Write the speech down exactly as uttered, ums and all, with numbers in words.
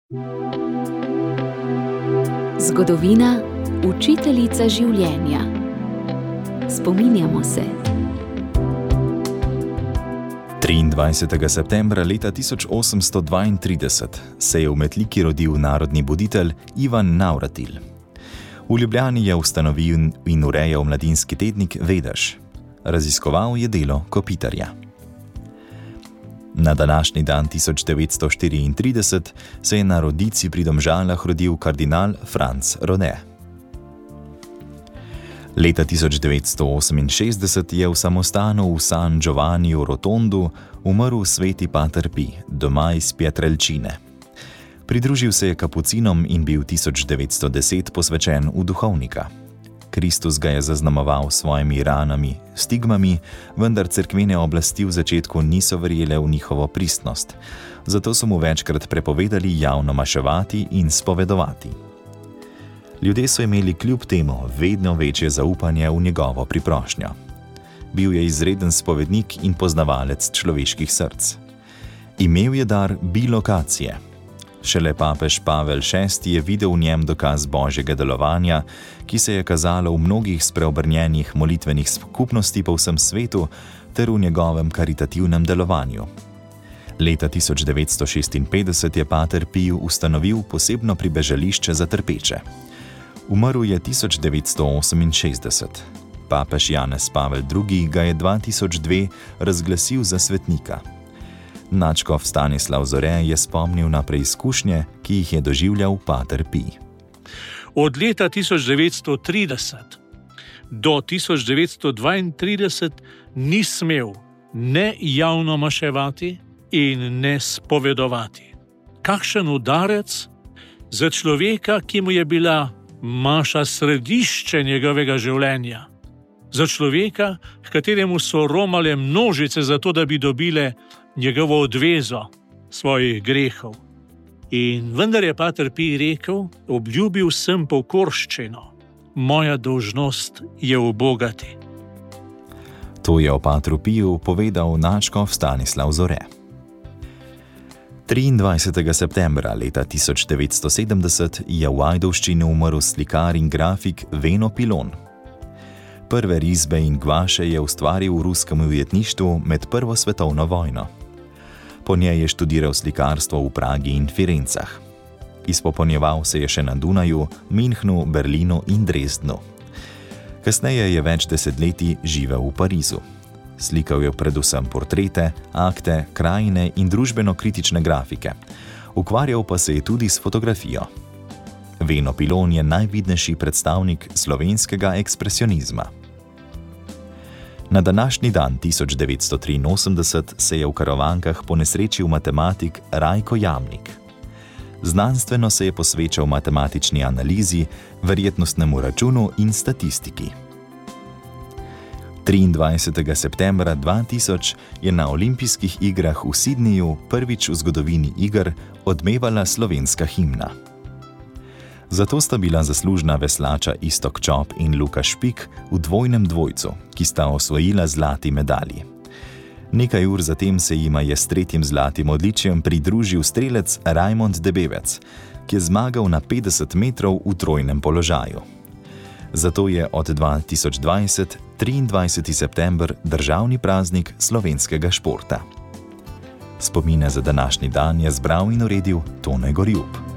Zgodovina, učiteljica življenja. Spominjamo se. triindvajsetega septembra leta tisoč osemsto dvaintrideset se je v Metliki rodil narodni buditelj Ivan Navratil. V Ljubljani je ustanovil in urejal mladinski tednik Vedež. Raziskoval je delo Kopitarja. Na današnji dan tisoč devetsto štiriintrideset se je na Rodici pri Domžalah rodil kardinal Franc Rode. Leta tisoč devetsto oseminšestdeset je v samostanu v San Giovanniju Rotondu umrl sveti pater Pij, doma iz Pietrelcine. Pridružil se je kapucinom in bil tisoč devetsto deset posvečen v duhovnika. Kristus ga je zaznamoval s svojimi ranami, stigmami, vendar cerkvene oblasti v začetku niso verjele v njihovo pristnost, zato so mu večkrat prepovedali javno maševati in spovedovati. Ljudje so imeli kljub temu vedno večje zaupanje v njegovo priprošnjo. Bil je izreden spovednik in poznavalec človeških src. Imel je dar bilokacije. Šele papež Pavel šesti je videl v njem dokaz božjega delovanja, ki se je kazalo v mnogih spreobrnjenih molitvenih skupnosti po vsem svetu ter v njegovem karitativnem delovanju. Leta tisoč devetsto šestinpetdeset je pater Pij ustanovil posebno pribežališče za trpeče. Umrl je tisoč devetsto oseminšestdeset. Papež Janez Pavel drugi. ga je dva tisoč dve razglasil za svetnika. Nadškof Stanislav Zore je spomnil na preizkušnje, ki jih je doživljal pater Pij. Od leta tisoč devetsto trideset do tisoč devetsto dvaintrideset ni smel ne javno maševati in ne spovedovati. Kakšen udarec za človeka, ki mu je bila maša središče njegovega življenja. Za človeka, h kateremu so romale množice zato, da bi dobile njegovo odvezo svojih grehov. In vendar je pater Pij rekel, obljubil sem pokorščino, moja dolžnost je ubogati. To je o patru Piju povedal nadškof Stanislav Zore. triindvajsetega septembra leta tisoč devetsto sedemdeset je v Ajdovščini umrl slikar in grafik Veno Pilon. Prve risbe in gvaše je ustvaril v ruskem ujetništvu med prvo svetovno vojno. Po njej je študiral slikarstvo v Pragi in Firencah. Izpopolnjeval se je še na Dunaju, Münchnu, Berlinu in Dresdnu. Kasneje je več desetletij živel v Parizu. Slikal je predvsem portrete, akte, krajine in družbeno-kritične grafike. Ukvarjal pa se je tudi s fotografijo. Veno Pilon je najvidnejši predstavnik slovenskega ekspresionizma. Na današnji dan tisoč devetsto triinosemdeset se je v Karavankah ponesrečil matematik Rajko Jamnik. Znanstveno se je posvečal matematični analizi, verjetnostnemu računu in statistiki. triindvajsetega septembra dva tisoč je na olimpijskih igrah v Sydneyju prvič v zgodovini iger odmevala slovenska himna. Zato sta bila zaslužna veslača Iztok Čop in Luka Špik v dvojnem dvojcu, ki sta osvojila zlati medalji. Nekaj ur zatem se jima je s tretjim zlatim odličjem pridružil strelec Rajmond Debevec, ki je zmagal na petdeset metrov v trojnem položaju. Zato je od dva tisoč dvajset triindvajseti september državni praznik slovenskega športa. Spomine za današnji dan je zbral in uredil Tone Gorjup.